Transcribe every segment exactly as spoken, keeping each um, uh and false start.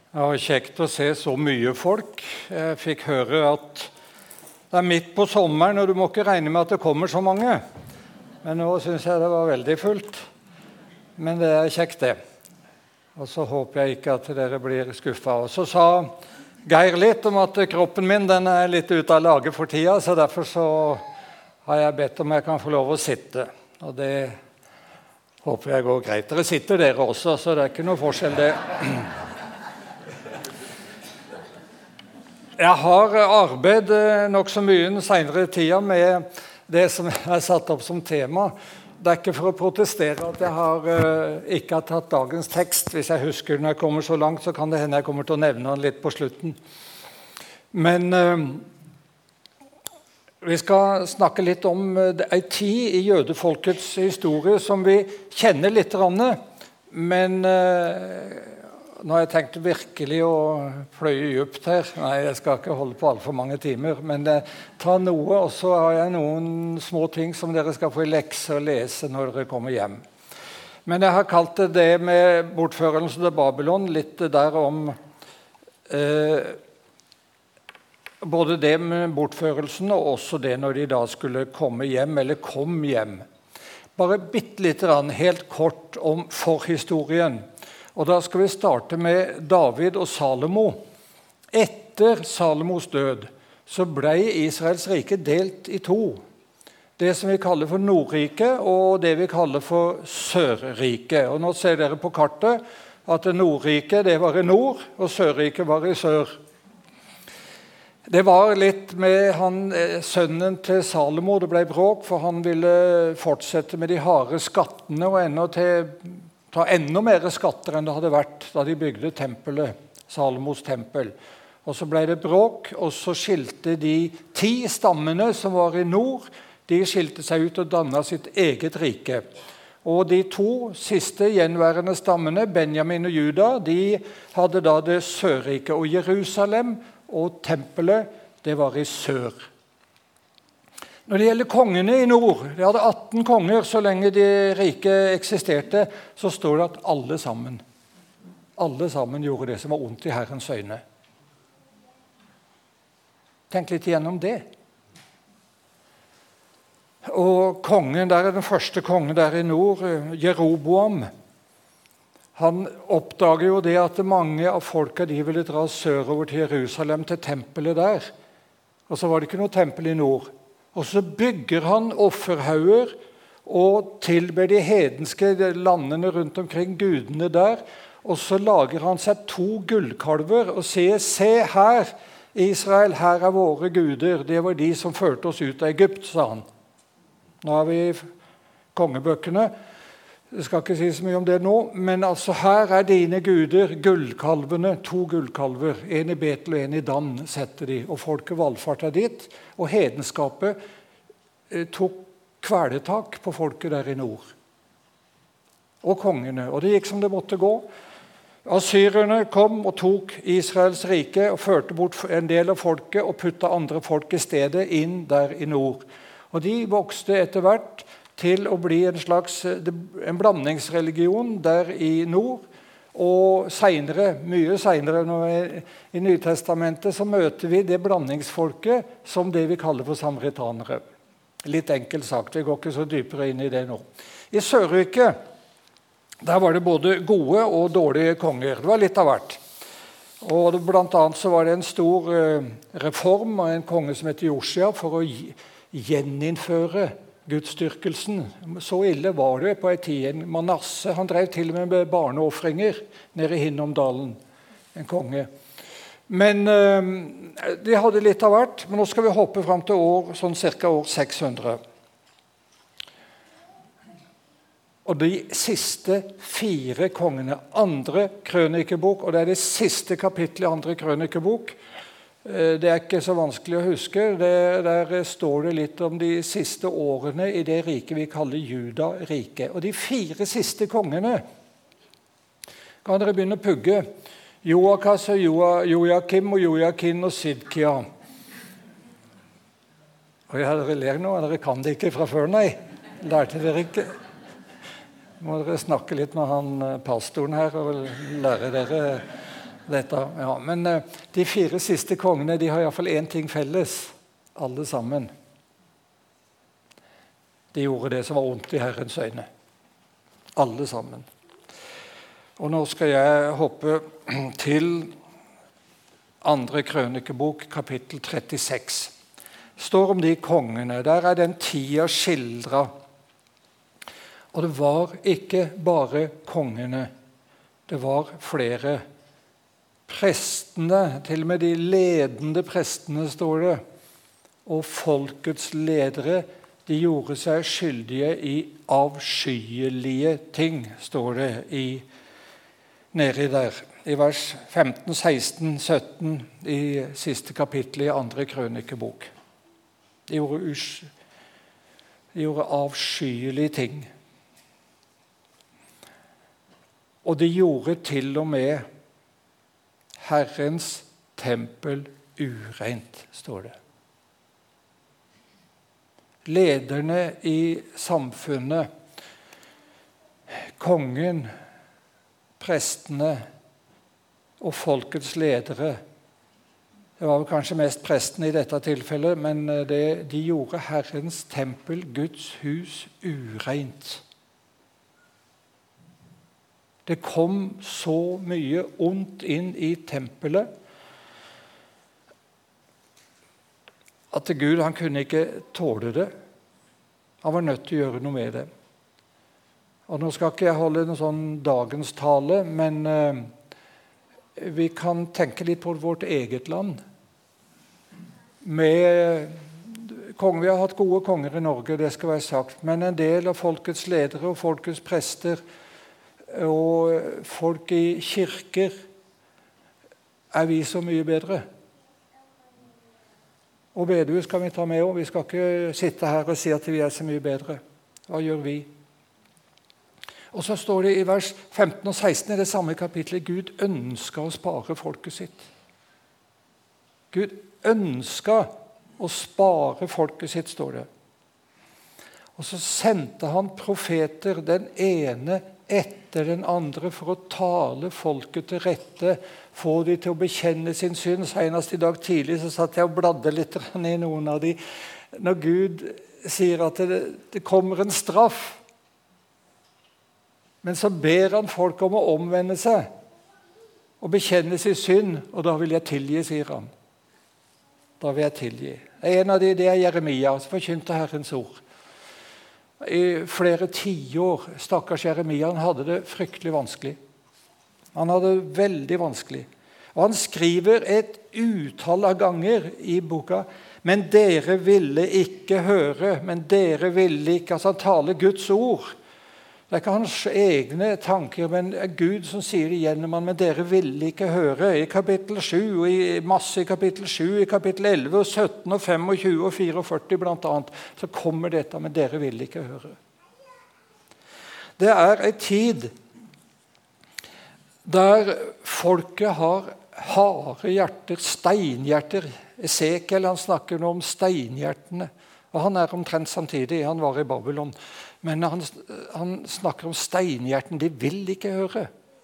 Det var kjekt å se så mye folk. Jeg fikk høre at det er midt på sommeren, og du må ikke regne med at det kommer så mange. Men nå synes jeg det var veldig fullt. Men det er kjekt det. Og så håper jeg ikke at dere blir skuffet. Og så sa Geir litt om at kroppen min den er litt ute av lage for tida, så derfor så har jeg bedt om jeg kan få lov å sitte. Og det håper jeg går greit. Dere sitter dere også, så det er ikke noe forskjell det. Jeg har arbeidet nok så mye den senere tida med det som er satt opp som tema. Det er ikke for å protestere at jeg har, uh, ikke har tatt dagens tekst. Hvis jeg husker når jeg kommer så langt, så kan det hende jeg kommer til å nevne den litt på slutten. Men uh, vi skal snakke litt om uh, en tid i jødefolkets historie som vi kjenner litt, men uh, nå har jeg tenkt virkelig å pløye dypt her. Nei, jeg skal ikke holde på alt for mange timer, men eh, ta noe, og så har jeg noen små ting som dere skal få i lekse og lese når dere kommer hjem. Men jeg har kalt det det med bortførelsen til Babylon, litt der om eh, både det med bortførelsen og også det når de da skulle komme hjem, eller kom hjem. Bare bitte litt, helt kort om forhistorien. Og da skal vi starte med David og Salomo. Etter Salomos død så ble Israels rike delt i to. Det som vi kaller for Nordriket og det vi kaller for Sørriket. Og nå ser dere på kartet at Nordriket det var i nord og Sørriket var i sør. Det var litt med han, sønnen til Salomo, det ble bråk, for han ville fortsette med de harde skattene og enda til ta enda mer skatter enn det hadde vært da de bygde tempelet, Salomos tempel. Og så ble det bråk, og så skilte de ti stammene som var i nord, de skilte seg ut og dannet sitt eget rike. Og de to siste gjenværende stammene, Benjamin og Juda, de hadde da det sørrike, og Jerusalem og tempelet, det var i sør. Når det gjelder kongene i nord, de hadde atten konger så lenge de rike eksisterte, så står det at alle sammen, alle sammen gjorde det som var ondt i Herrens øyne. Tenk litt igjennom det. Og kongen der er den første kongen der i nord, Jeroboam. Han oppdager jo det at mange av folka de ville dra sørover til Jerusalem, til tempelet der. Og så var det ikke noe tempel i nord. Og så bygger han offerhauger og tilber de hedenske landene rundt omkring gudene der. Og så lager han seg to gullkalver og sier, se her, Israel, her er våre guder. Det var de som førte oss ut av Egypt, sa han. Nå har vi kongebøkene. Jeg skal ikke si så mye om det nå, men altså her er dine guder, gullkalvene, to gullkalver, en i Betel og en i Dan, setter de, og folket valfartet dit, og hedenskapet eh, tok kvelertak på folket der i nord, og kongene, og det gikk som det måtte gå. Assyrerne kom og tok Israels rike, og førte bort en del av folket, og puttet andre folk i stedet inn der i nord. Og de vokste etter hvert, til å bli en slags en blandingsreligion der i nord, og senere, mye senere i Nytestamentet, så møter vi det blandingsfolket som det vi kaller for samaritanere. Litt enkelt sagt, vi går ikke så dypere inn i det nå. I Sørriket, der var det både gode og dårlige konger. Det var litt av hvert. Og blant annet så var det en stor reform av en konge som heter Josia for å gjeninnføre Gudsdyrkelsen. Så ille var det på en tid. Manasse, han drev til og med med barneoffringer nede i Hinnomdalen, en konge. Men øh, de hadde litt av hvert, men nå skal vi hoppe frem til år, sånn cirka år seks hundre. Og de siste fire kongene, andre krønikebok, og det er det siste kapittelet i andre krønikebok. Det er ikke så vanskelig å huske. Det, der står det litt om de siste årene i det riket vi kaller Juda-riket. Og de fire siste kongene kan dere begynne å pugge. Joakas og Joakim og Joakin og Sidkia. Og ja, dere ler nå, dere kan det ikke fra før, nei. Lærte dere ikke? Må dere snakke litt med han pastoren her og lære dere dette, ja. Men uh, de fire siste kongene, de har i hvert fall en ting felles, alle sammen. De gjorde det som var ondt i Herrens øyne. Alle sammen. Og nå skal jeg hoppe til andre krønikebok, kapittel trettiseks. Står om de kongene. Der er den tida skildret. Og det var ikke bare kongene. Det var flere. Prestene, til og med de ledende prestene, står det, og folkets ledere, de gjorde seg skyldige i avskyelige ting, står det i, nedi der, i vers femten, seksten, sytten, i siste kapittel i andre krønikebok. De gjorde, us, de gjorde avskyelige ting. Og de gjorde til og med Herrens tempel ureint, står det. Lederne i samfunnet, kongen, prestene og folkets ledere, det var vel kanskje mest prestene i dette tilfellet, men det, de gjorde Herrens tempel, Guds hus, ureint. Det kom så mye ondt inn i tempelet at Gud han kunne ikke tåle det. Han var nødt til å gjøre noe med det. Og nå skal ikke jeg holde en sånn dagens tale, men eh, vi kan tenke litt på vårt eget land. Med konger, vi har hatt gode konger i Norge, det skal være sagt, men en del av folkets ledere og folkets prester og folk i kirker er vi så mye bedre. Og bedehus skal vi ta med også. Vi skal ikke sitte her og si at vi er så mye bedre. Hva gjør vi? Og så står det i vers femten og seksten i det samme kapitlet, Gud ønsker å spare folket sitt. Gud ønsker å spare folket sitt, står det. Og så sendte han profeter, den ene etter den andre, for å tale folket til rette, få de til å bekjenne sin synd. Senest i dag tidlig så satt jeg og bladde litt i noen av de. Når Gud sier at det, det kommer en straff, men så ber han folk om å omvende seg og bekjenne sin synd, og da vil jeg tilgi, sier han. Da vil jeg tilgi. En av de, det er Jeremia, som forkynte Herrens ord. I flere tiår, stakkars Jeremia, han hadde det fryktelig vanskelig. Han hadde det veldig vanskelig. Og han skriver et utall av ganger i boka, men dere ville ikke høre, men dere ville ikke, altså han taler Guds ord. Det er ikke hans egne tanker, men det er Gud som sier det gjennom han, men dere ville ikke høre. I kapittel sju, og i masse i kapittel sju, i kapittel elleve, og sytten, og tjuefem, og førtifire blant annet, så kommer dette, men dere ville ikke høre. Det er en tid der folket har harde hjerter, steinhjerter. Esekiel, han snakker nå om steinhjertene, og han er omtrent samtidig, han var i Babylon. Men han, han snakker om steinhjerten, de vil ikke høre.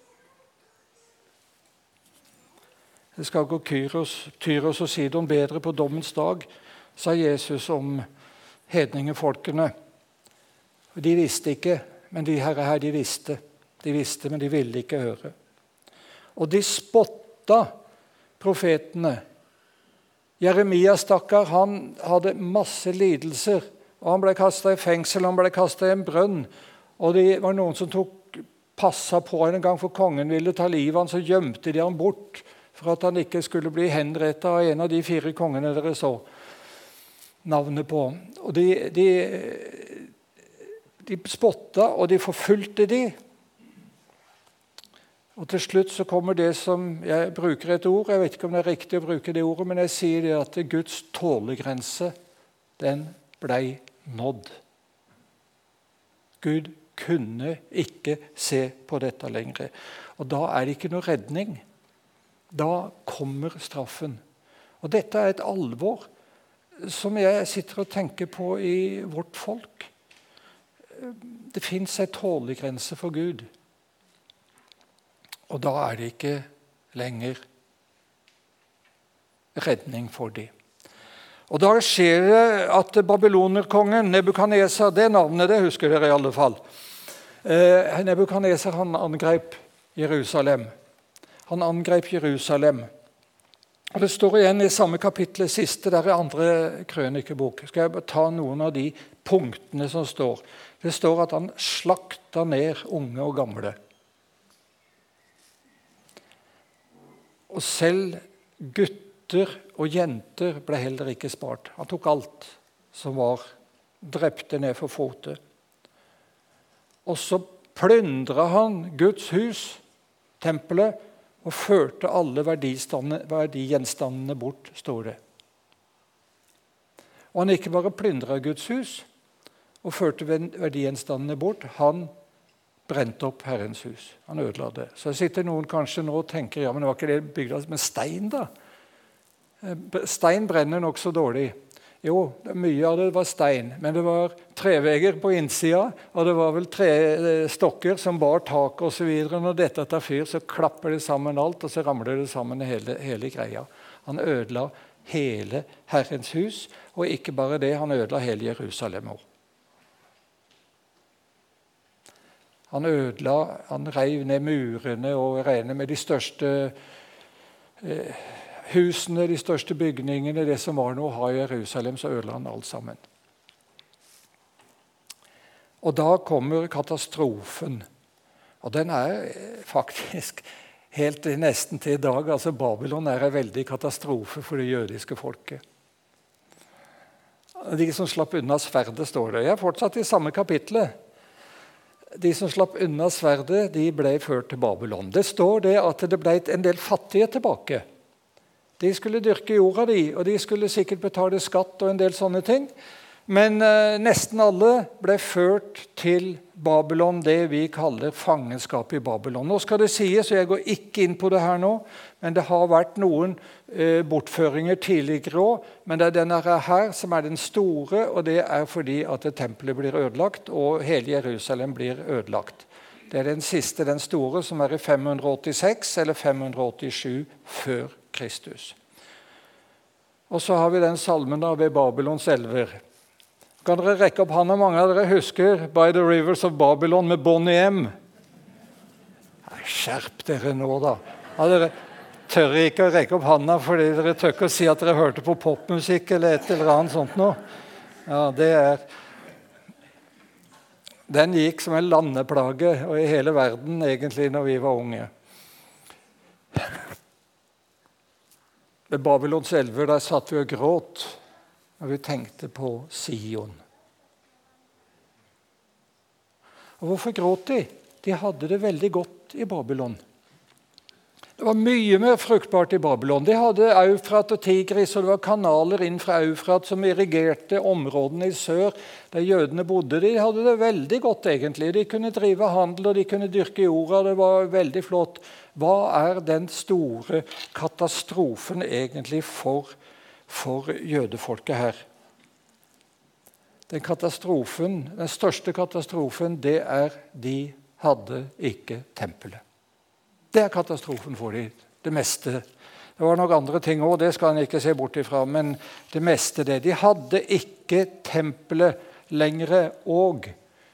Det skal gå Kyros, Tyros og Sidon bedre på dommens dag, sa Jesus om hedningefolkene. De visste ikke, men de herre her, de visste. De visste, men de ville ikke høre. Og de spotta profetene. Jeremia, stakkar, han hadde masse lidelser, og han ble kastet i fengsel, han ble kastet i en brønn, og det var noen som tok passa på en gang, for kongen ville ta livet han, så gjemte de han bort, for at han ikke skulle bli henrettet av en av de fire kongene dere så navnet på. Og de, de, de spotta, og de forfulgte de. Og til slutt så kommer det som, jeg bruker et ord, jeg vet ikke om det er riktig å bruke det ordet, men jeg sier det at Guds tålegrense, den ble nådd. Gud kunne ikke se på dette lenger. Og da er det ikke noe redning. Da kommer straffen. Og dette er et alvor som jeg sitter og tenker på i vårt folk. Det finnes en tålegrense for Gud. Og da er det ikke lenger redning for dem. Og da skjer det at babylonerkongen, Nebukadnesar, det navnet det husker dere i alle fall. Eh, Nebukadnesar han angrep Jerusalem. Han angrep Jerusalem. Og det står igjen i samme kapittel, siste, der i andre krønikebok. Skal jeg bare ta noen av de punktene som står. Det står at han slakta ned unge og gamle. Og selv gutter og jenter ble heller ikke spart. Han tok alt som var, drepte ned for fote. Og så plyndret han Guds hus, tempelet, og førte alle verdigjenstandene bort, står det. Og han ikke bare plyndret Guds hus og førte verdigjenstandene bort, han brente opp Herrens hus. Han ødela det. Så sitter noen kanskje nå og tenker, ja, men det var ikke det bygd med stein da? Stein brenner nok så dårlig. Jo, mye av det var stein, men det var trevegger på innsida, og det var vel tre stokker som bar tak og så videre. Når dette tar fyr, så klapper det sammen alt, og så ramler det sammen hele, hele greia. Han ødela hele Herrens hus, og ikke bare det, han ødela hele Jerusalem også. Han ødela, han reiv ned murene og regnet med de største eh, husene, de største bygningene, det som var noe å ha i Jerusalem, så ødela han alt sammen. Og da kommer katastrofen. Og den er faktisk helt nesten til i dag. Altså Babylon er en veldig katastrofe for det jødiske folket. De som slapp unna sverdet, står det. Jeg er fortsatt i samme kapitlet. De som slapp unna sverdet, de ble ført til Babylon. Det står det at det ble en del fattige tilbake. De skulle dyrke jorda de, og de skulle sikkert betale skatt og en del sånne ting. Men eh, nesten alle ble ført til Babylon, det vi kaller fangenskap i Babylon. Nå skal det sies, og jeg går ikke inn på det her nå, men det har vært noen eh, bortføringer tidligere også, men det er denne her som er den store, og det er fordi at tempelet blir ødelagt, og hele Jerusalem blir ødelagt. Det er den siste, den store, som er i fem hundre åttiseks eller fem hundre åttisju før Kristus. Og så har vi den salmen da ved Babylons elver. Kan dere rekke opp hånda? Mange av dere husker By the Rivers of Babylon med Bonnie M. Skjerp dere nå da. Ja, dere tør ikke å rekke opp hånda fordi dere tør ikke å si at dere hørte på popmusikk eller et eller annet sånt nå. Ja, det er... Den gikk som en landeplage og i hele verden egentlig når vi var unge. Ved Babylons elver der satt vi og gråt når vi tenkte på Sion. Og hvorfor gråt de? De hadde det veldig godt i Babylon. Det var mye mer fruktbart i Babylon. De hadde Eufrat og Tigris, og det var kanaler inn fra Eufrat som irrigerte områdene i sør, der jødene bodde. De hadde det veldig godt egentlig. De kunne drive handel, og de kunne dyrke jorda. Det var veldig flott. Hva er den store katastrofen egentlig for, for jødefolket her? Den katastrofen, den største katastrofen, det er de hadde ikke tempelet. Det er katastrofen for dem, det meste. Det var nok andre ting også, det skal en ikke se bort ifra, men det meste det. De hadde ikke tempelet lenger, og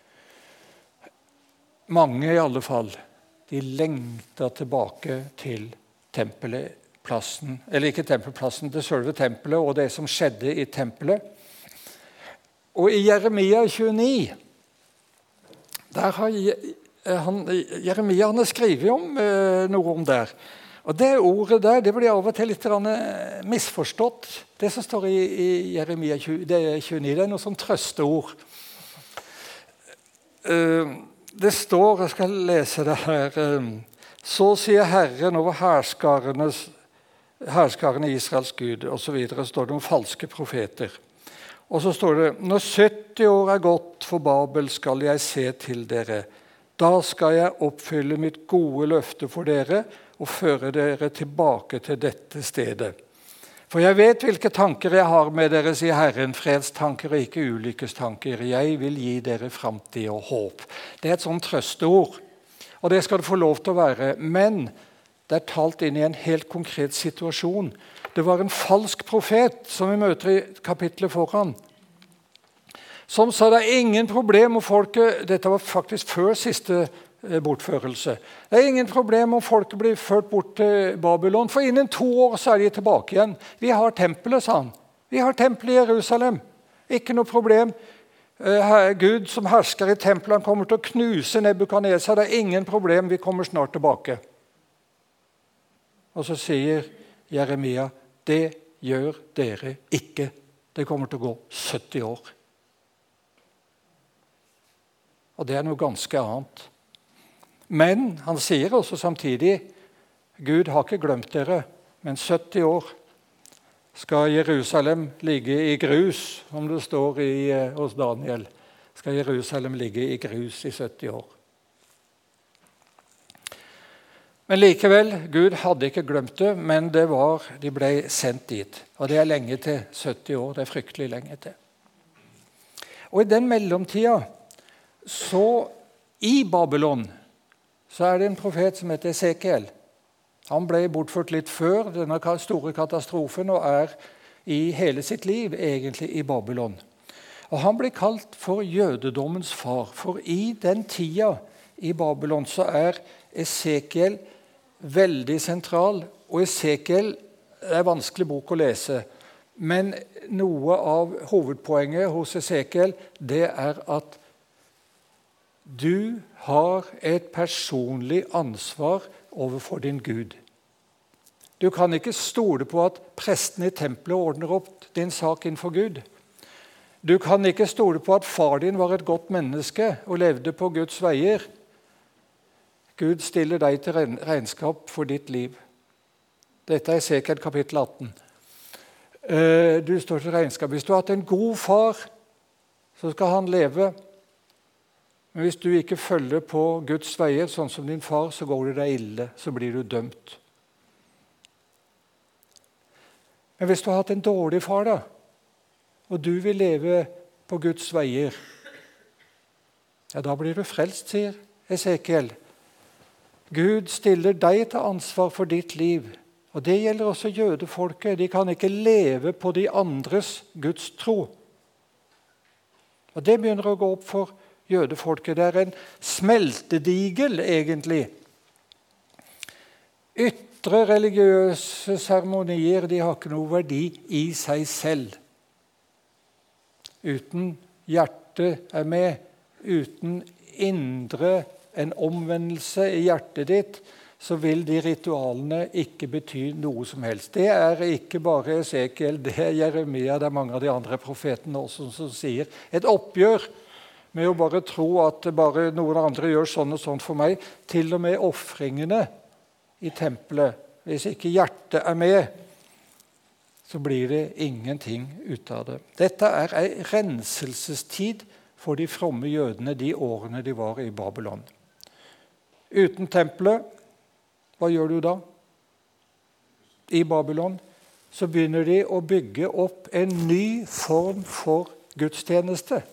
mange i alle fall, de lengta tilbake til tempelplassen, eller ikke tempelplassen, til selve tempelet, og det som skjedde i tempelet. Og i Jeremia tjueni, der har Han, Jeremia han har skrevet om eh, noe om der. Og det ordet der, det blir av og til litt misforstått. Det som står i, i Jeremia tjueni, det er noe som trøsteord. Eh, det står, jeg skal lese det her, eh, så sier Herren over herskarene Israels Gud, og så videre, står det om falske profeter. Og så står det, når sytti år er gått for Babel, skal jeg se til dere. Da skal jeg oppfylle mitt gode løfte for dere og føre dere tilbake til dette stedet. For jeg vet hvilke tanker jeg har med dere, sier Herren, fredstanker og ikke ulykkestanker. Jeg vil gi dere framtid og håp. Det er et sånt trøsteord, og det skal det få lov til å være. Men Det er talt inn i en helt konkret situasjon. Det var en falsk profet, som vi møter i kapitlet foran, som sa det er ingen problem om folket, dette var faktisk før siste bortførelse, det er ingen problem om folket blir ført bort til Babylon, for innen to år så er de tilbake igjen. Vi har tempelet, sa han. Vi har tempelet i Jerusalem. Ikke noe problem. Gud som hersker i tempelet, han kommer til å knuse Nebukadnesar. Det er ingen problem, vi kommer snart tilbake. Og så sier Jeremia, det gjør dere ikke. Det kommer til å gå sytti år. Og det er noe ganske annet. Men han sier også samtidig, Gud har ikke glemt dere, men sytti år skal Jerusalem ligge i grus, som det står i, hos Daniel. Skal Jerusalem ligge i grus i sytti år. Men likevel, Gud hadde ikke glemt det, men det var, de ble sendt dit. Og det er lenge til, sytti år, det er fryktelig lenge til. Og i den mellomtida, så i Babylon, så er det en profet som heter Esekiel. Han ble bortført litt før denne store katastrofen og er i hele sitt liv egentlig i Babylon. Og han ble kalt for jødedommens far, for i den tida i Babylon så er Esekiel veldig sentral, og Esekiel er vanskelig bok å lese. Men noe av hovedpoenget hos Esekiel, det er at du har et personlig ansvar overfor din Gud. Du kan ikke stole på at presten i tempelet ordner opp din sak innenfor Gud. Du kan ikke stole på at far din var et godt menneske og levde på Guds veier. Gud stiller deg til regnskap for ditt liv. Dette er Esekiel kapittel atten. Du står til regnskap. Hvis du har hatt en god far, så skal han leve. Men hvis du ikke følger på Guds veier, sånn som din far, så går det deg ille, så blir du dømt. Men hvis du har hatt en dårlig far, da, og du vil leve på Guds veier, ja, da blir du frelst, sier Esekiel. Gud stiller deg til ansvar for ditt liv, og det gjelder også jødefolket. De kan ikke leve på de andres Guds tro. Og det begynner å gå opp for jødefolket. Det er en smeltedigel, egentlig. Ytre religiøse seremonier, de har ikke noe verdi i seg selv. Uten hjertet er med, uten indre en omvendelse i hjertet ditt, så vil de ritualene ikke bety noe som helst. Det er ikke bare Esekiel, det er Jeremia, det er mange av de andre profetene også som sier et oppgjør med å bare tro at bare noen andre gjør sånn og sånn for meg. Til og med offringene i tempelet, hvis ikke hjertet er med, så blir det ingenting ut av det. Dette er en renselsestid for de fromme jødene de årene de var i Babylon. Uten tempelet, hva gjør du da? I Babylon så begynner de å bygge opp en ny form for gudstjeneste,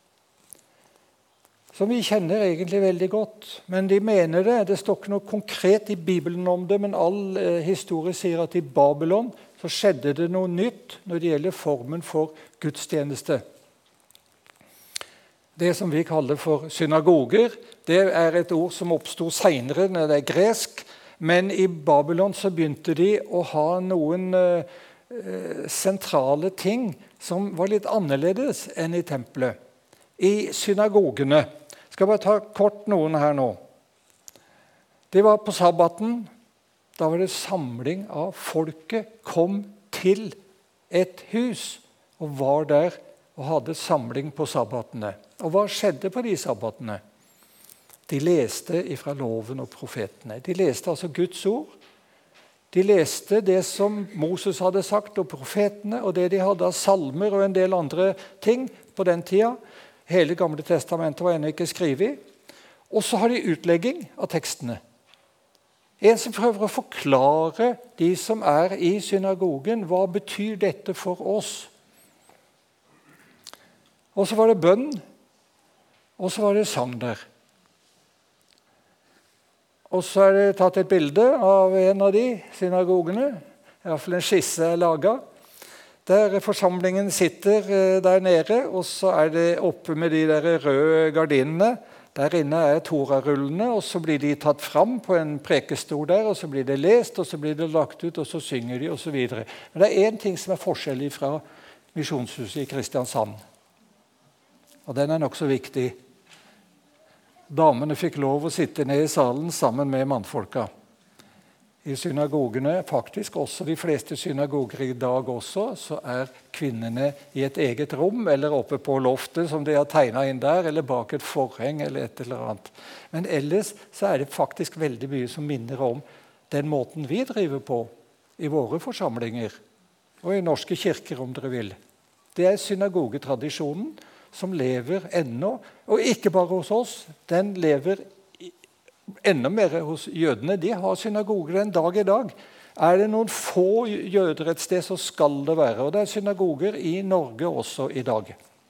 som vi kjenner egentlig veldig godt. Men de mener det. Det står ikke noe konkret i Bibelen om det, men all eh, historie sier at i Babylon så skjedde det noe nytt når det gjelder formen for gudstjeneste. Det som vi kaller for synagoger, det er et ord som oppstod senere når det er gresk, men i Babylon så begynte de å ha noen eh, sentrale ting som var litt annerledes enn i tempelet. I synagogene, skal bare ta kort noen her nå. Det var på sabbaten, da var det samling av folket, kom til et hus og var der og hadde samling på sabbatene. Og hva skjedde på de sabbatene? De leste ifra loven og profetene. De leste altså Guds ord. De leste det som Moses hadde sagt og profetene, og det de hadde av salmer og en del andre ting på den tida. Hele Gamle testamentet var ennå ikke skrevet. Og så har de utlegging av tekstene. En som prøver å forklare de som er i synagogen, hva betyr dette for oss? Og så var det bønn, og så var det sang der. Og så er det tatt et bilde av en av de synagogene, i hvert fall en skisse er laget, der forsamlingen sitter der nede, og så er det oppe med de der røde gardinene. Der inne er Torah-rullene, og så blir de tatt fram på en prekestol der, og så blir det lest, og så blir det lagt ut, og så synger de, og så videre. Men det er en ting som er forskjellig fra Misjonshuset i Kristiansand. Og den er nok så viktig. Damene fikk lov å sitte ned i salen sammen med mannfolka. I synagogene, faktisk også de fleste synagoger i dag også, så er kvinnene i et eget rom, eller oppe på loftet som de har tegnet inn der, eller bak et forheng, eller et eller annet. Men ellers så er det faktisk veldig mye som minner om den måten vi driver på i våre forsamlinger, og i norske kirker om dere vil. Det er synagogetradisjonen som lever ennå, og ikke bare hos oss, den lever enda mer hos jødene. De har synagoger en dag i dag. Er det noen få jøder et sted, så skal det være. Og det er synagoger i Norge også i dag.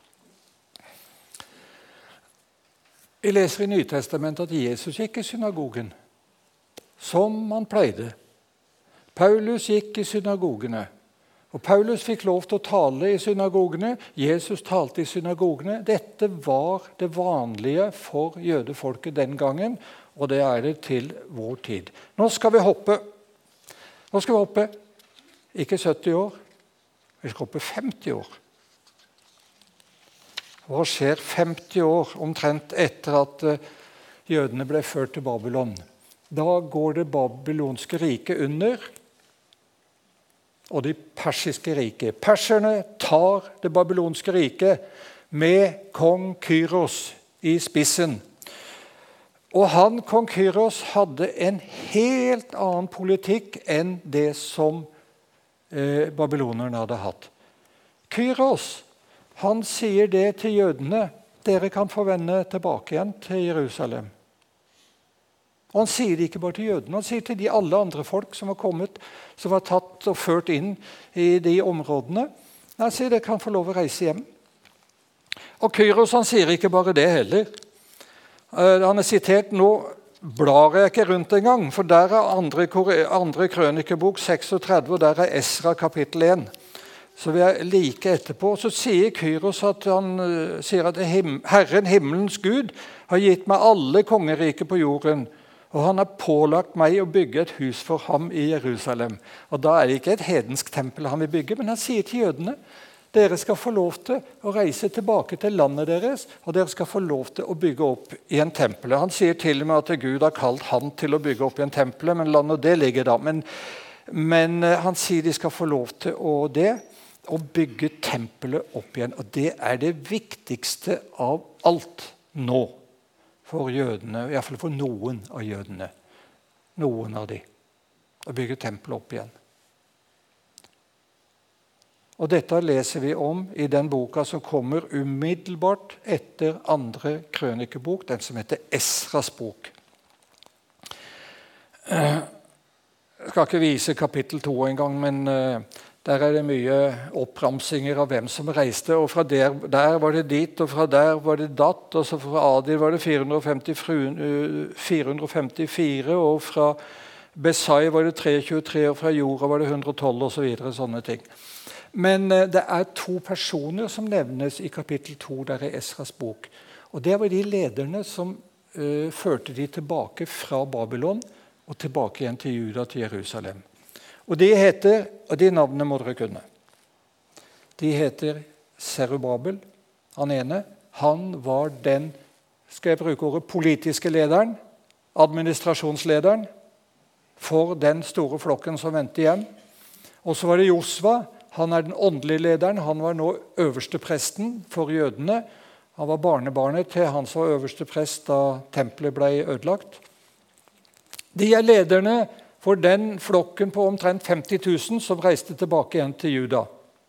Jeg leser i Nytestamentet at Jesus gikk i synagogen, som han pleide. Paulus gikk i synagogene. Og Paulus fikk lov til å tale i synagogene. Jesus talte i synagogene. Dette var det vanlige for jødefolket den gangen, og det er det til vår tid. Nå skal vi hoppe. Nå skal vi hoppe. Ikke sytti år, vi skal hoppe femti år. Hva skjer femti år omtrent etter at jødene ble ført til Babylon? Da går det babylonske riket under, og det persiske riket. Perserne tar det babylonske riket med kong Kyros i spissen. Og han, kong Kyros, hadde en helt annen politikk enn det som eh, babylonerne hadde hatt. Kyros, han sier det til jødene, dere kan få vende tilbake igjen til Jerusalem. Og han sier det ikke bare til jødene, han sier til de alle andre folk som var kommet, som var tatt og ført inn i de områdene. Han sier dere kan få lov å reise hjem. Og Kyros, han sier ikke bare det heller. Han er sitert, nå blar jeg ikke rundt en gang, for der er andre, andre krønikebok treksentretti, og der er Esra kapittel én. Så vi er like etterpå. Så sier Kyros at han sier at Herren, himmelens Gud, har gitt meg alle kongeriker på jorden, og han har pålagt meg å bygge et hus for ham i Jerusalem. Og da er det ikke et hedensk tempel han vil bygge, men han sier til jødene, dere skal få lov til å reise tilbake til landet deres, og dere skal få lov til å bygge opp i en tempel. Han sier til og med at Gud har kalt han til å bygge opp i en tempel, men la nå det ligge da. Men, men han sier de skal få lov til å det, å bygge tempelet opp igjen. Og det er det viktigste av alt nå for jødene, i hvert fall for noen av jødene. Noen av de. Å bygge tempelet opp igjen. Og dette leser vi om i den boka som kommer umiddelbart etter andre krønikebok, den som heter Esras bok. Jeg skal ikke vise kapittel to en gang, men der er det mye oppramsinger av hvem som reiste, og fra der, der var det dit, og fra der var det datt, og så fra Adir var det fire hundre og femtifire, og fra Besai var det tre hundre og tjuetre, og fra Jorda var det hundre og tolv, og så videre, sånne ting. Men det er to personer som nevnes i kapittel to der i Esras bok. Og det var de lederne som uh, førte de tilbake fra Babylon og tilbake igjen til Juda, til Jerusalem. Og de heter, og de navnene må dere kunne. De heter Serubabel, han ene. Han var den, skal jeg bruke ordet, politiske lederen, administrasjonslederen for den store flokken som ventet hjem. Og så var det Josva. Han er den åndelige lederen. Han var nå øverste presten for jødene. Han var barnebarnet til han som var øverste prest da tempelet ble ødelagt. De er lederne for den flokken på omtrent femti tusen som reiste tilbake igjen til Juda.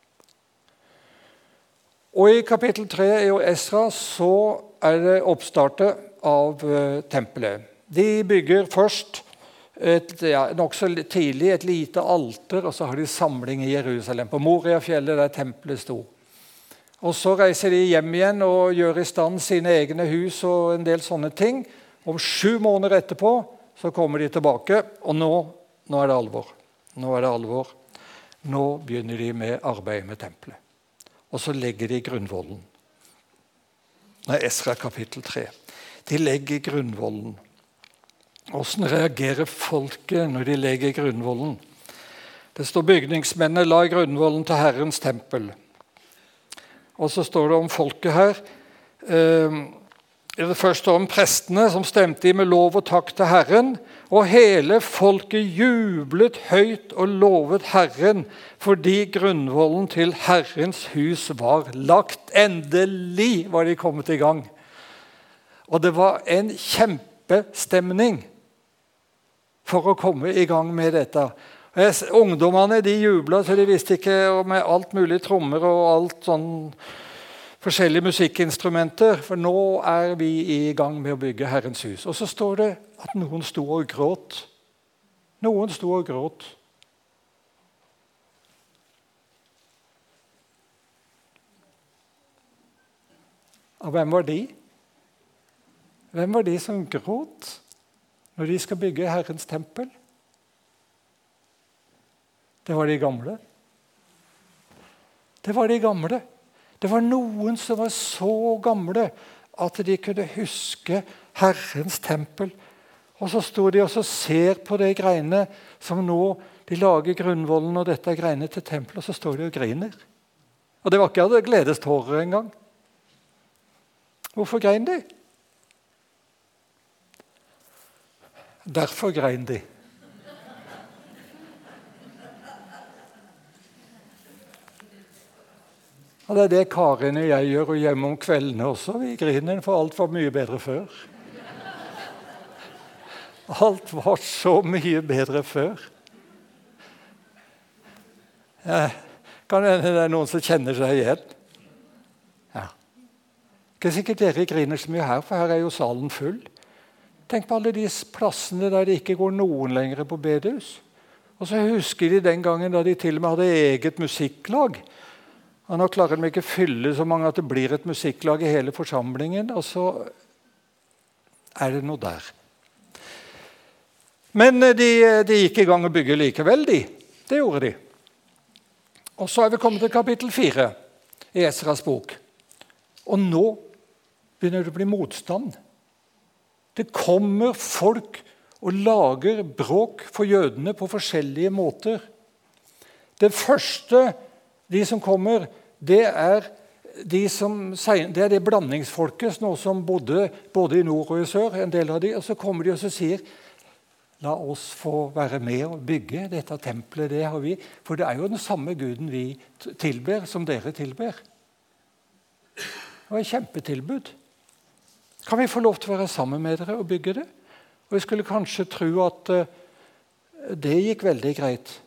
Og i kapittel tre i Esra så er det oppstartet av uh, tempelet. De bygger først et, ja, nok så tidlig et lite alter, og så har de samling i Jerusalem, på Moria-fjellet der tempelet sto. Og så reiser de hjem igjen og gjør i stand sine egne hus og en del sånne ting. Om sju måneder etterpå så kommer de tilbake, og nå, nå er det alvor. Nå er det alvor. Nå begynner de med arbeidet med tempelet. Og så legger de grunnvollen. Det er Esra kapittel tre. De legger grunnvollen. Hvordan reagerer folket når de legger grunnvollen? Det står bygningsmennene la grunnvollen til Herrens tempel. Og så står det om folket her. Eh, det første om prestene som stemte i med lov og takk til Herren. Og hele folket jublet høyt og lovet Herren fordi grunnvollen til Herrens hus var lagt. Endelig var de kommet i gang. Og det var en kjempestemning for å komme i gang med dette. Ungdommene de jublet, så de visste ikke med alt mulig trommer og alt sånn forskjellige musikkinstrumenter, for nå er vi i gang med å bygge Herrens hus. Og så står det at noen sto og gråt. Noen sto og gråt. Og hvem var de? Hvem var de som gråt når de skal bygge Herrens tempel? Det var de gamle. Det var de gamle. Det var noen som var så gamle at de kunne huske Herrens tempel. Og så står de og så ser på de greiene som nå de lager grunnvollen, og dette er greiene til tempelet, og så står de og griner. Og det var ikke av gledestårer engang. Hvorfor grein de? Derfor grein de. Og det er det Karin og jeg gjør hjemme om kveldene også. Vi griner, for alt var mye bedre før. Alt var så mye bedre før. Ja, kan det være noen som kjenner seg igjen? Ja. Ikke sikkert dere griner så mye her, for her er jo salen full. Tenk på alle de plassene der det ikke går noen lenger på bedehus. Og så husker de den gangen da de til og med hadde eget musikklag. Og nå klarer de ikke fylle så mange at det blir et musikklag i hele forsamlingen, og så er det noe der. Men de, de gikk i gang å bygge likevel, de. Det gjorde de. Og så er vi kommet til kapittel fire i Esras bok. Og nå begynner det å bli motstand. Det kommer folk og lager bråk for jødene på forskjellige måter. Det første de som kommer, det er de som, det er det blandingsfolket noe som bodde både i nord og i sør, en del av de, og så kommer de og så sier, la oss få være med og bygge dette tempelet, det har vi, for det er jo den samme Guden vi tilber som dere tilber. Det var et kjempetilbud. Kan vi få lov til å være sammen med dere og bygge det? Og jeg skulle kanskje tro at det gikk veldig greit.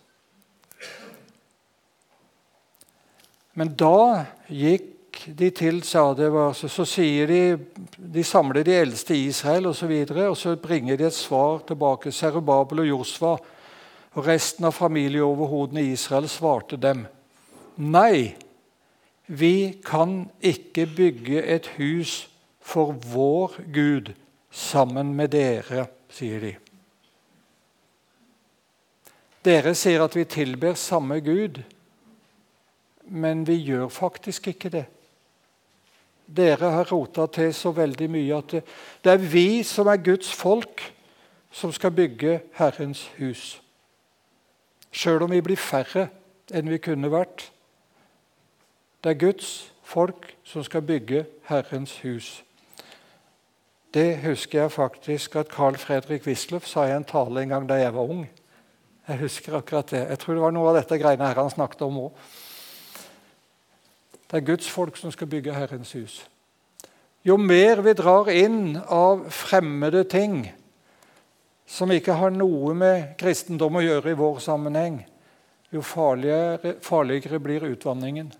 Men da gikk de til, sa det var, så, så sier de, de samler de eldste i Israel og så videre, og så bringer de et svar tilbake. Serubabel og Josva og resten av familieoverhodene i Israel svarte dem, nei, vi kan ikke bygge et hus for vår Gud sammen med dere, sier de. Dere sier at vi tilber samme Gud, men vi gjør faktisk ikke det. Dere har rotet til så veldig mye at det, det er vi som er Guds folk som skal bygge Herrens hus. Selv om vi blir færre enn vi kunne vært. Det er Guds folk som skal bygge Herrens hus. Det husker jeg faktisk at Carl Fredrik Wisløff sa i en tale en gang da jeg var ung. Jeg husker akkurat det. Jeg tror det var noe av dette greiene her han snakket om også. Det er Guds folk som skal bygge Herrens hus. Jo mer vi drar inn av fremmede ting som ikke har noe med kristendom å gjøre i vår sammenheng, jo farligere, farligere blir utvanningen.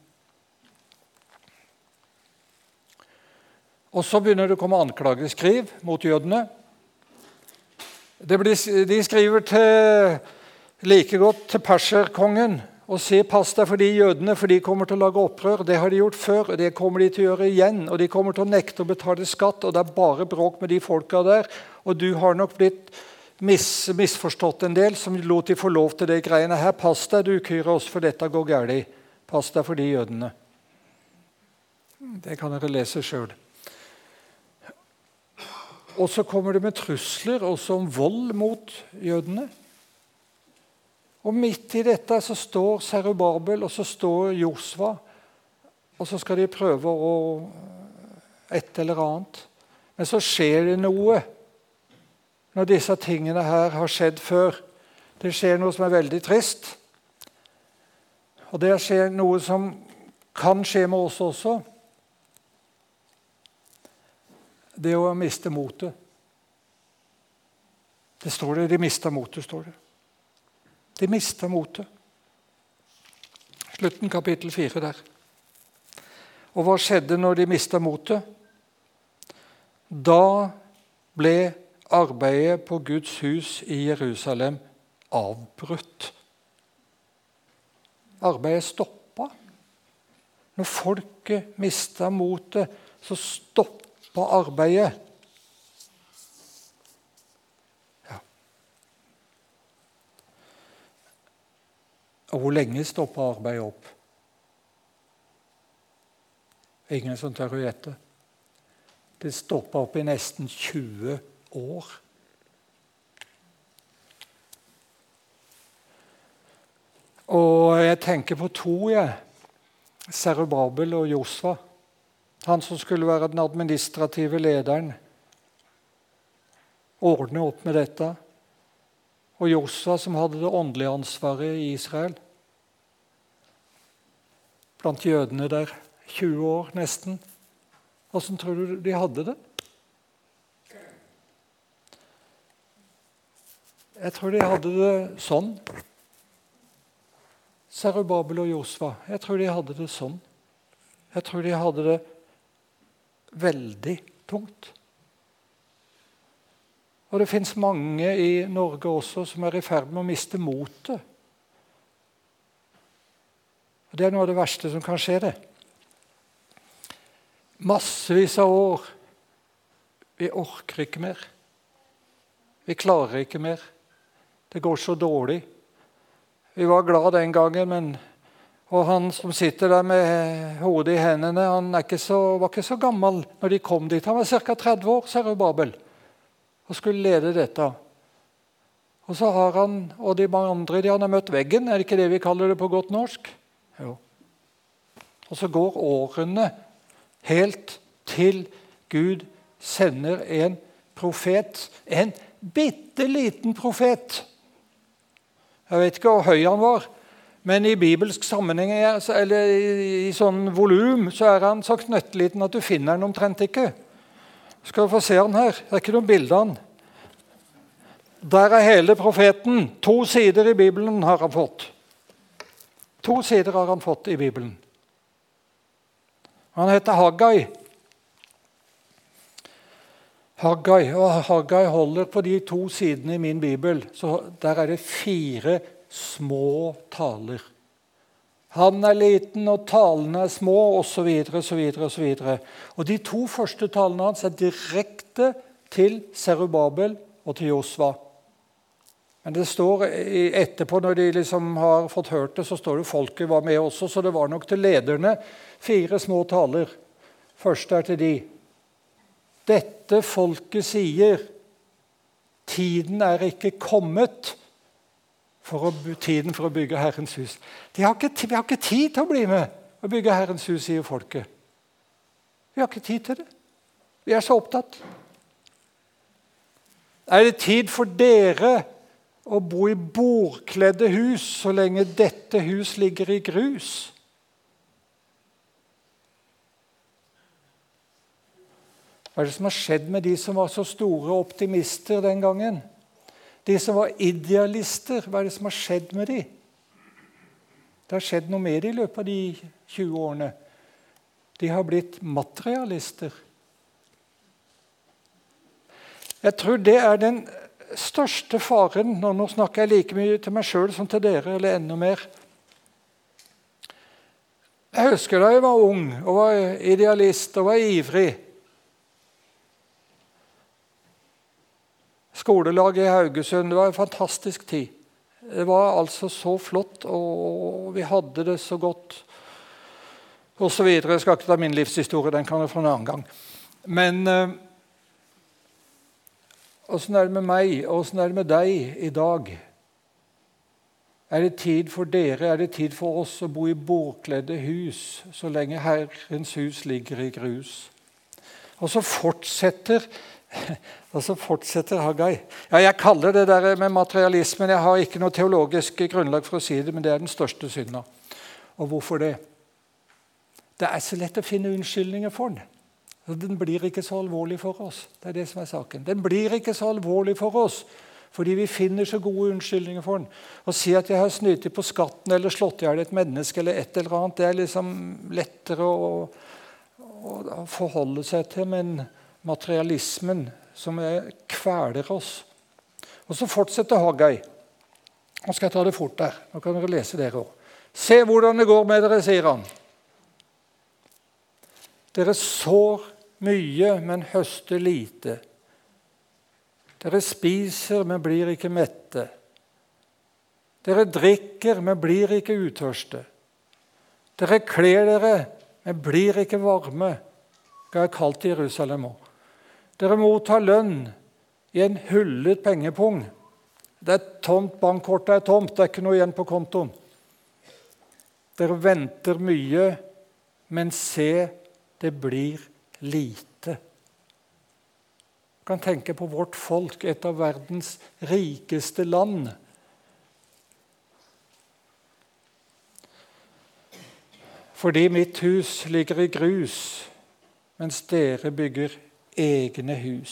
Og så begynner det å komme anklageskriv mot jødene. Det blir, de skriver til, like godt til perserkongen og sier pass deg for de jødene, for de kommer til å lage opprør. Det har de gjort før, og det kommer de til å gjøre igjen. Og de kommer til å nekte å betale skatt, og det er bare bråk med de folka der. Og du har nok blitt mis, misforstått en del, som lot de få lov til det greiene her. Pass deg, du Kyros, for dette går galt. Pass deg for de jødene. Det kan dere lese selv. Og så kommer det med trusler, også om vold mot jødene. Og midt i dette så står Serubabel, og så står Josva, og så skal de prøve å et eller annet. Men så skjer det noe når disse tingene her har skjedd før. Det skjer noe som er veldig trist. Og det skjer noe som kan skje med oss også. Det å miste motet. Det står det, de mistet motet, står det. De mistet motet. Slutten kapittel fire der. Og hva skjedde når de mistet motet? Da ble arbeidet på Guds hus i Jerusalem avbrutt. Arbeidet stoppet. Når folket mistet motet, så stoppet arbeidet. Ja. Og hvor lenge stoppet arbeidet opp? Ingen som tør å gjette. Det stoppet opp i nesten tjue år. Og jeg tenker på to, jeg. Serubabel og Josva. Han som skulle være den administrative lederen. Ordne opp med dette. Og Josva som hadde det åndelige ansvaret i Israel. Blant jødene der. tjue år nesten. Hvordan tror du de hadde det? Jeg tror de hadde det sånn. Serubabel og Josva. Jeg tror de hadde det sånn. Jeg tror de hadde det veldig tungt. Og det finnes mange i Norge også som er i ferd med å miste motet. Og det er noe av det verste som kan skje det. Massevis av år. Vi orker ikke mer. Vi klarer ikke mer. Det går så dårlig. Vi var glad den gangen, men og han som sitter der med hodet i hendene, han er ikke så, var ikke så gammel når de kom dit. Han var ca. tretti år, Serubabel, og skulle lede dette. Og så har han, og de mange andre, de han har møtt veggen, er det ikke det vi kaller det på godt norsk? Jo. Og så går årene helt til Gud sender en profet, en bitteliten profet. Jeg vet ikke hvor høy han var, men i bibelsk sammenheng, eller i sånn volum, så er han så knøtteliten at du finner han omtrent ikke. Skal du få se han her? Det er ikke noen bilder han. Der er hele profeten. To sider i Bibelen har han fått. To sider har han fått i Bibelen. Han heter Haggai. Haggai, og Haggai holder på de to sidene i min bibel. Så der er det fire små taler. Han er liten, og talene er små, og så videre, og så videre, og så videre. Og de to første talene hans er direkte til Serubabel og til Josva. Men det står etterpå, når de liksom har fått hørt det, så står det folket var med også, så det var nok til lederne. Fire små taler. Først er til de. Dette folket sier, tiden er ikke kommet for å, tiden for å bygge Herrens hus. De har ikke, vi har ikke tid til å bli med og bygge Herrens hus, sier folket. Vi har ikke tid til det. Vi er så opptatt. Er det tid for dere å bo i bordkledde hus så lenge dette hus ligger i grus? Hva er det som har skjedd med de som var så store optimister den gangen? De som var idealister, hva er det som har skjedd med de? Det har skjedd noe med de i løpet av de tjue årene. De har blitt materialister. Jeg tror det er den største faren, nå snakker jeg like mye til meg selv som til dere, eller enda mer. Jeg husker da jeg var ung, og var idealist, og var ivrig. skolelaget i Haugesund. Det var en fantastisk tid. Det var altså så flott, og vi hadde det så godt. Og så videre. Jeg skal ikke ta min livshistorie, den kan jeg få en annen gang. Men eh, hvordan er det med meg, og hvordan er det med deg i dag? Er det tid for dere, er det tid for oss å bo i bordkledde hus, så lenge Herrens hus ligger i grus? Og så fortsetter, og så fortsetter Haggai. Ja, jeg kaller det der med materialismen, jeg har ikke noe teologisk grunnlag for å si det, men det er den største synda. Og hvorfor det? Det er så lett å finne unnskyldninger for den. Den blir ikke så alvorlig for oss. Det er det som er saken. Den blir ikke så alvorlig for oss, fordi vi finner så gode unnskyldninger for den. Å si at jeg har snytt på skatten, eller slått i hjel et menneske, eller et eller annet, det er liksom lettere å, å, å forholde seg til, men materialismen som er, kveler oss. Og så fortsetter Haggai. Nå skal jeg ta det fort der. Nå kan dere lese dere også. Se hvordan det går med dere, sier han. Dere sår mye, men høster lite. Dere spiser, men blir ikke mette. Dere drikker, men blir ikke utørste. Dere kler dere, men blir ikke varme. Det er kaldt i Jerusalem også. Dere mottar lønn i en hullet pengepung. Det er tomt, bankkortet er tomt, det er ikke noe igjen på kontoen. Dere venter mye, men se, det blir lite. Du kan tenke på vårt folk, et av verdens rikeste land. Fordi mitt hus ligger i grus, mens dere bygger egne hus.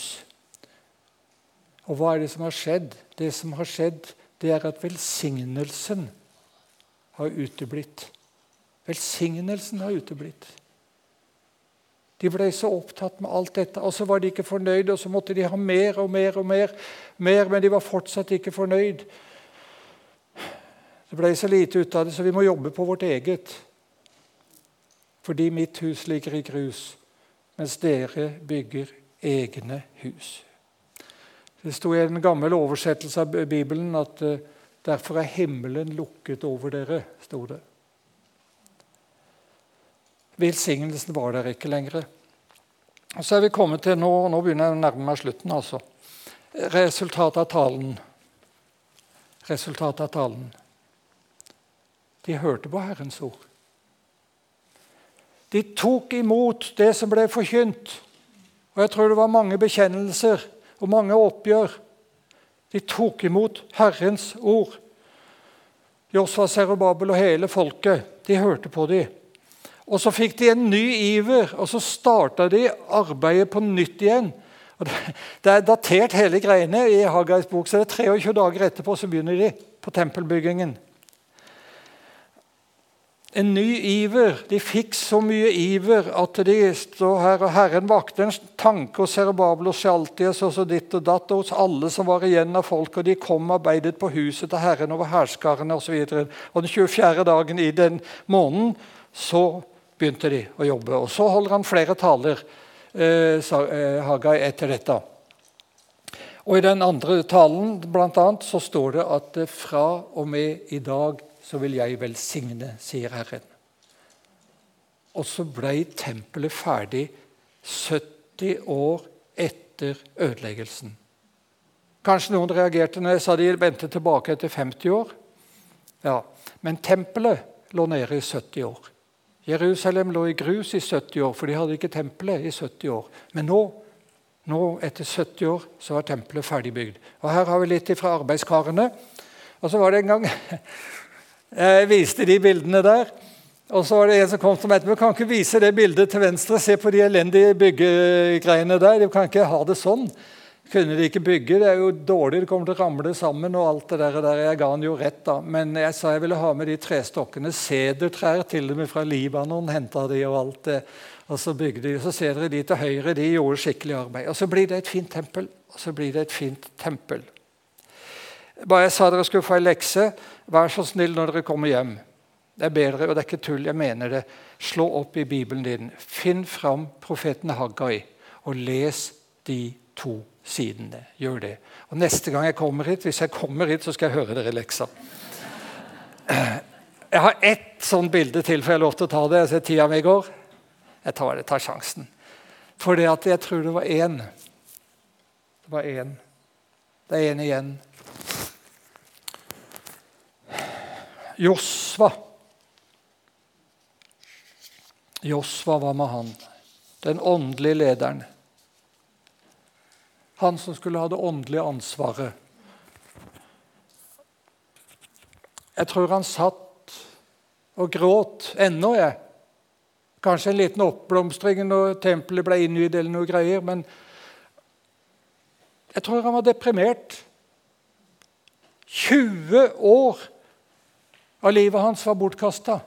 Og hva er det som har skjedd? Det som har skjedd, det er at velsignelsen har uteblitt. Velsignelsen har uteblitt. De ble så opptatt med alt dette, og så var de ikke fornøyde, og så måtte de ha mer og mer og mer, mer, men de var fortsatt ikke fornøyd. Det ble så lite ut av det, så vi må jobbe på vårt eget. Fordi mitt hus ligger i grus, mens dere bygger egne hus. Det sto i en gammel oversettelse av Bibelen at uh, derfor er himmelen lukket over dere, sto det. Velsignelsen var der ikke lenger. Og så er vi kommet til, nå, nå begynner jeg å nærme meg slutten, altså. Resultatet av talen. Resultatet av talen. De hørte på Herrens ord. De tok imot det som ble forkynt. Og jeg tror det var mange bekjennelser og mange oppgjør. De tok imot Herrens ord. Josva, Serubabel og hele folket, de hørte på dem. Og så fikk de en ny iver, og så startet de arbeidet på nytt igjen. Og det, det er datert hele greiene i Haggais bok, så det er treogtjue dager etterpå så begynner de på tempelbyggingen. En ny iver. De fikk så mye iver at de står her, og Herren vakte en tanke hos Serubabel og Sjaltias og så ditt og datt, og hos alle som var igjen av folk, og de kom og arbeidet på huset til Herren over herskarene og så videre. Og den tjuefjerde dagen i den måneden, så begynte de å jobbe. Og så holder han flere taler, eh, Haggai, etter dette. Og i den andre talen, blant annet, så står det at fra og med i dag så vil jeg velsigne, sier Herren. Og så ble tempelet ferdig sytti år etter ødeleggelsen. Kanskje noen reagerte når jeg sa de ventet tilbake etter femti år. Ja, men tempelet lå nede i sytti år. Jerusalem lå i grus i sytti år, for de hadde ikke tempelet i sytti år. Men nå, nå etter sytti år, så var tempelet ferdigbygd. Og her har vi litt fra arbeidskarene. Og så var det en gang, jeg viste de bildene der, og så var det en som kom til meg, men kan ikke vise det bildet til venstre, se på de elendige byggegreiene der, de kan ikke ha det sånn. Kunne de ikke bygge, det er jo dårlig, det kommer til å ramle sammen og alt det der, der. Jeg ga han jo rett da, men jeg sa jeg ville ha med de trestokkene, sedertrær til og med fra Libanon, hentet de og alt det, og så bygde de, så ser dere de til høyre, de gjorde skikkelig arbeid, og så blir det et fint tempel, og så blir det et fint tempel. Bare jeg sa dere skulle få en lekse, vær så snill når dere kommer hjem. Det er bedre, og det er ikke tull, jeg mener det. Slå opp i Bibelen din, finn fram profeten Haggai, og les de to siden det. Gjør det. Og neste gang jeg kommer hit, hvis jeg kommer hit, så skal jeg høre dere lekser. Jeg har ett sånt bilde til, for jeg har lov til å ta det. Jeg ser tida mi går. Jeg tar det, tar sjansen. For det at jeg tror det var en. Det var en. Det er en igjen. Josva. Josva var med han. Den åndelige lederen. Han som skulle ha det åndelige ansvaret. Jeg tror han satt og gråt ennå, jeg. Kanskje en liten oppblomstring når tempelet ble innvidd eller noe greier, men jeg tror han var deprimert. tjue år av livet hans var bortkastet.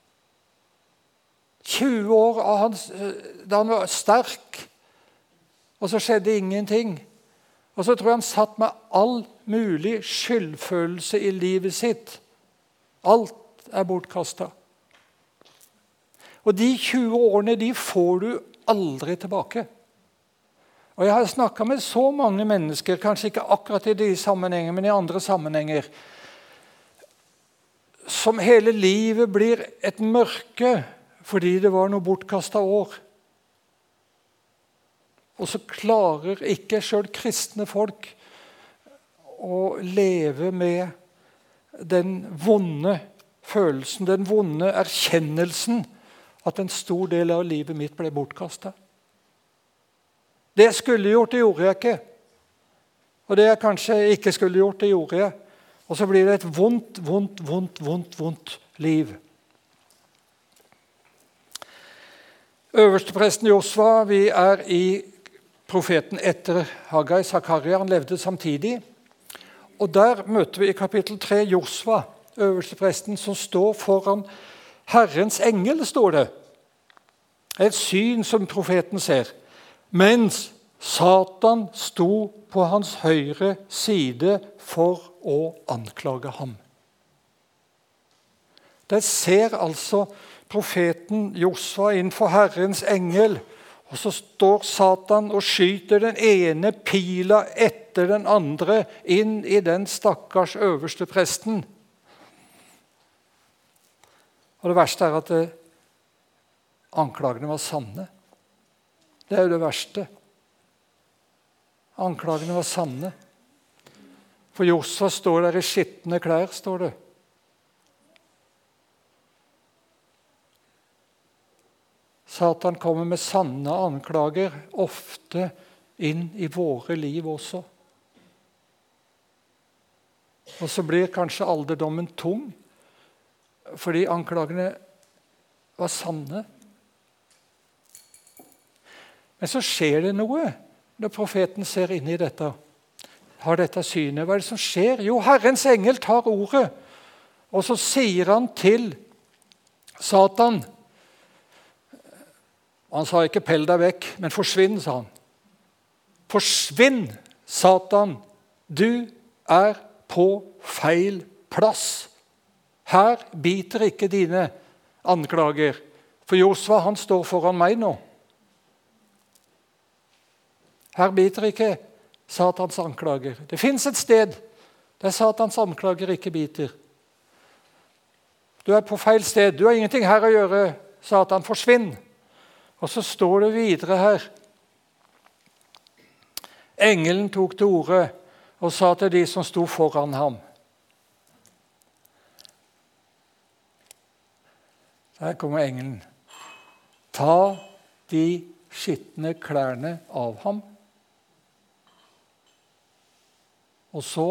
tjue år av hans, da han var sterk, og så skjedde ingenting. Og så tror jeg han satt med all mulig skyldfølelse i livet sitt. Alt er bortkastet. Og de tjue årene, de får du aldri tilbake. Og jeg har snakket med så mange mennesker, kanskje ikke akkurat i de sammenhenger, men i andre sammenhenger, som hele livet blir et mørke fordi det var noe bortkastet år. Og så klarer ikke selv kristne folk å leve med den vonde følelsen, den vonde erkjennelsen at en stor del av livet mitt ble bortkastet. Det jeg skulle gjort, det gjorde jeg ikke. Og det jeg kanskje ikke skulle gjort, det gjorde jeg. Og så blir det et vondt, vondt, vondt, vondt, vondt liv. Øverstepresten Josva, vi er i profeten etter Haggai, Zakaria, han levde samtidig. Og der møter vi i kapittel tre Josva, øverstepresten, som står foran Herrens engel, står det. Et syn som profeten ser. Mens Satan sto på hans høyre side for å anklage ham. Der ser altså profeten Josva inn for Herrens engel, og så står Satan og skyter den ene pila etter den andre inn i den stakkars øverste presten. Og det verste er at det, anklagene var sanne. Det er jo det verste. Anklagene var sanne. For Josva står der i skittende klær, står det. Satan kommer med sanne anklager, ofte inn i våre liv også. Og så blir kanskje alderdommen tung, fordi anklagene var sanne. Men så skjer det noe når profeten ser inn i dette. Har dette synet. Hva er det som skjer? Jo, Herrens engel tar ordet, og så sier han til Satan. Han sa ikke «pell deg vekk», men «forsvinn», sa han. «Forsvinn, Satan, du er på feil plass. Her biter ikke dine anklager, for Josva, han står foran meg nå. Her biter ikke Satans anklager. Det finnes et sted der Satans anklager ikke biter. Du er på feil sted. Du har ingenting her å gjøre, Satan. Forsvinn. Og så står det videre her. Engelen tok til orde og sa til de som sto foran ham. Der kommer engelen. Ta de skittne klærne av ham. Og så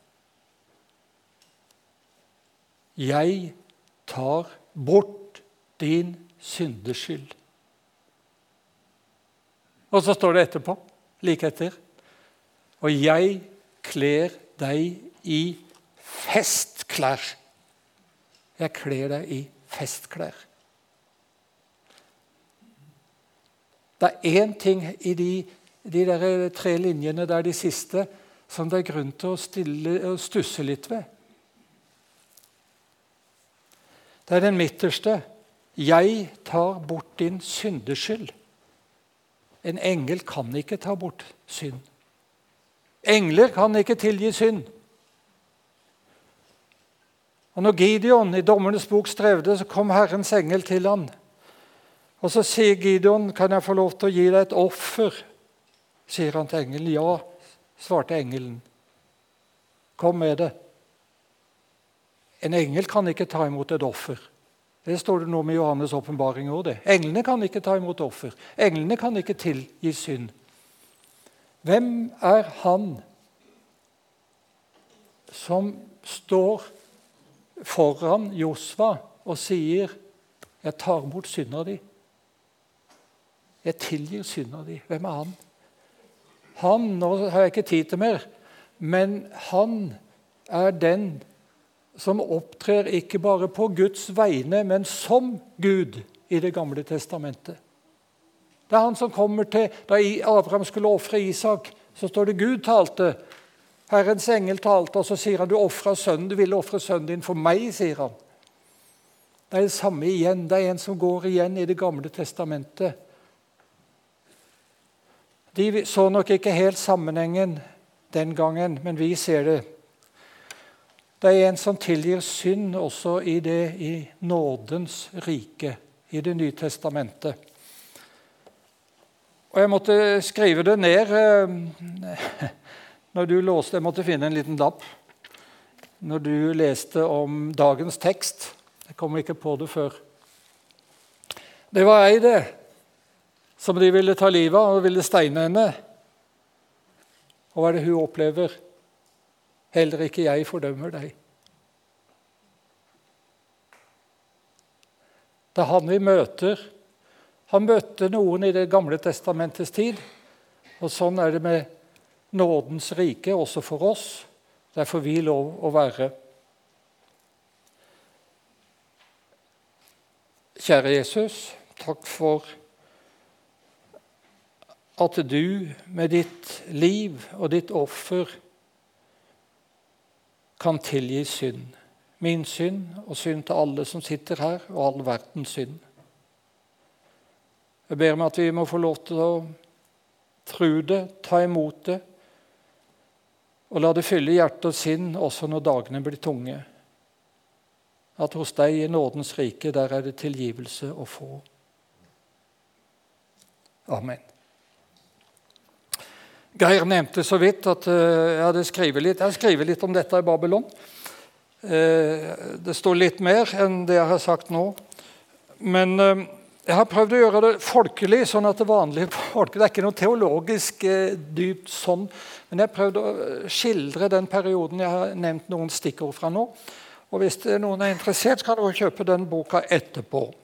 jeg tar bort din syndeskyld. Og så står det etterpå, like etter. Og jeg kler deg i festklær. Jeg kler deg i festklær. Det er en ting i de, de der tre linjene der, de siste, som det er grunn til å, stille, å stusse litt ved. Det er den midterste. Jeg tar bort din syndeskyld. En engel kan ikke ta bort synd. Engler kan ikke tilgi synd. Og når Gideon i Dommernes bok strevde, så kom Herrens engel til han. Og så sier Gideon, kan jeg få lov til å gi deg et offer? Sier han til engelen. Ja, svarte engelen. Kom med det. En engel kan ikke ta imot et offer. Det står det noe med Johannes åpenbaring også det. Englene kan ikke ta imot offer. Englene kan ikke tilgi synd. Hvem er han som står foran Josva og sier, jeg tar imot synda di. Jeg tilgir synda di. Hvem er han? Han, nå har jeg ikke tid til mer, men han er den som opptrer ikke bare på Guds vegne, men som Gud i det gamle testamentet. Det er han som kommer til, da Abraham skulle offre Isak, så står det Gud talte, Herrens engel talte, og så sier han, du offret sønnen, du ville offre sønnen din for meg, sier han. Det er det samme igjen, det er en som går igjen i det gamle testamentet. De så nok ikke helt sammenhengen den gangen, men vi ser det. Det er en som tilgir synd også i det i nådens rike, i det nye testamentet. Og jeg måtte skrive det ned når du låste, jeg måtte finne en liten lapp, når du leste om dagens tekst. Jeg kom ikke på det før. Det var ei det, som de ville ta livet av og ville steine henne. Og hva er det hun opplever? Heller ikke jeg fordømmer deg. Det er han vi møter. Han møtte noen i det gamle testamentets tid, og sånn er det med nådens rike også for oss. Derfor vi lov å være. Kjære Jesus, takk for at du med ditt liv og ditt offer kan tilgi synd. Min synd og synd til alle som sitter her, og all verdens synd. Jeg ber meg at vi må få lov til å tro det, ta imot det, og la det fylle hjerte og sinn også når dagene blir tunge. At hos deg i nådens rike, der er det tilgivelse å få. Amen. Geir nevnte så vidt at jeg hadde skrevet litt. Jeg har skrevet litt om dette i Babylon. Det står litt mer enn det jeg har sagt nå. Men jeg har prøvd å gjøre det folkelig, sånn at det vanlige folk, det er ikke noe teologisk dypt sånn, men jeg har prøvd å skildre den perioden jeg har nevnt noen stikkord fra nå. Og hvis noen er interessert, så kan dere kjøpe den boka etterpå.